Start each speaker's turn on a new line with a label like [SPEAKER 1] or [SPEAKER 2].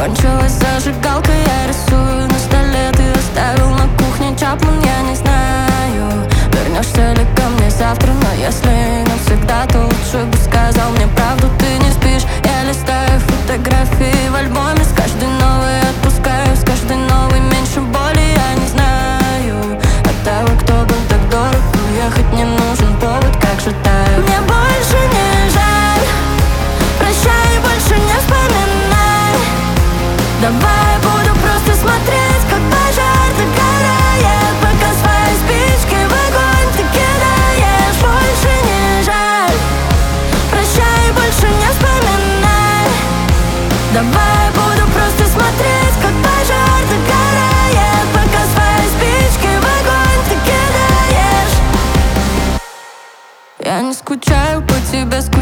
[SPEAKER 1] Кончилась зажигалка, я рисую на столе. Ты оставил на кухне Чапман, я не знаю, вернешься ли ко мне завтра. Но если навсегда, то лучше бы сказал мне правду. Ты не спишь, я листаю фотографии в альбоме. С каждой новой отпускаю, с каждой новой меньше боли. Я не знаю от того, кто был так дорог. Уехать не нужен повод, как же таю. Мне больше не жаль, прощай, больше не вспоминай. Давай я буду просто смотреть, как пожар догорает, пока свои спички в огонь ты кидаешь. Больше не жаль, прощай, больше не вспоминай. Давай я буду просто смотреть, как пожар догорает, пока свои спички в огонь ты кидаешь. Я не скучаю по тебе,